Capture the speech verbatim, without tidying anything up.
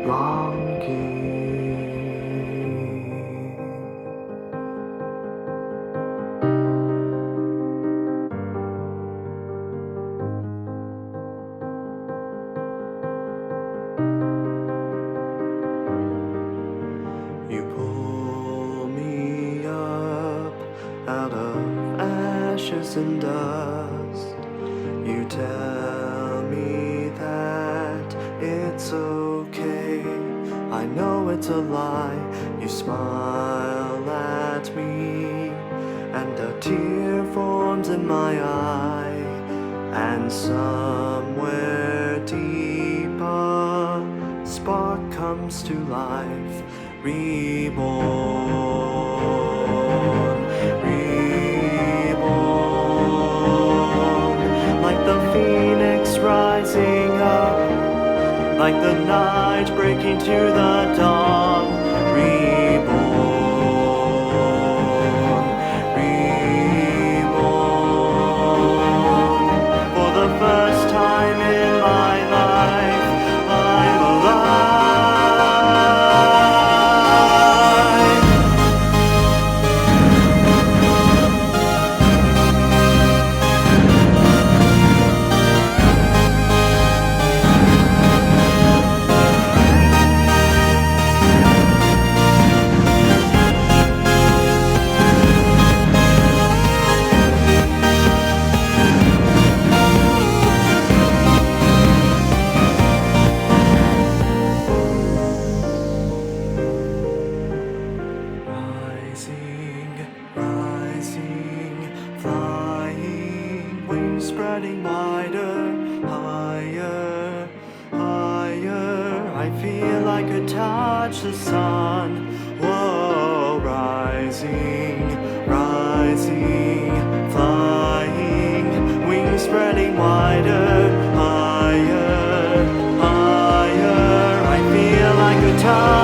longing. You pull me up out of ashes and dust. You tell me that it's okay. I know it's a lie. You smile at me, and a tear forms in my eye. And somewhere deep a spark comes to life, reborn, reborn, like the phoenix rising up, like the night breaking to the dawn, reborn, reborn. For the first time in my life, I'm alive. Rising, flying, wings spreading wider, higher, higher. I feel I could touch the sun. Whoa, rising, rising, flying, wings spreading wider, higher, higher. I feel I could touch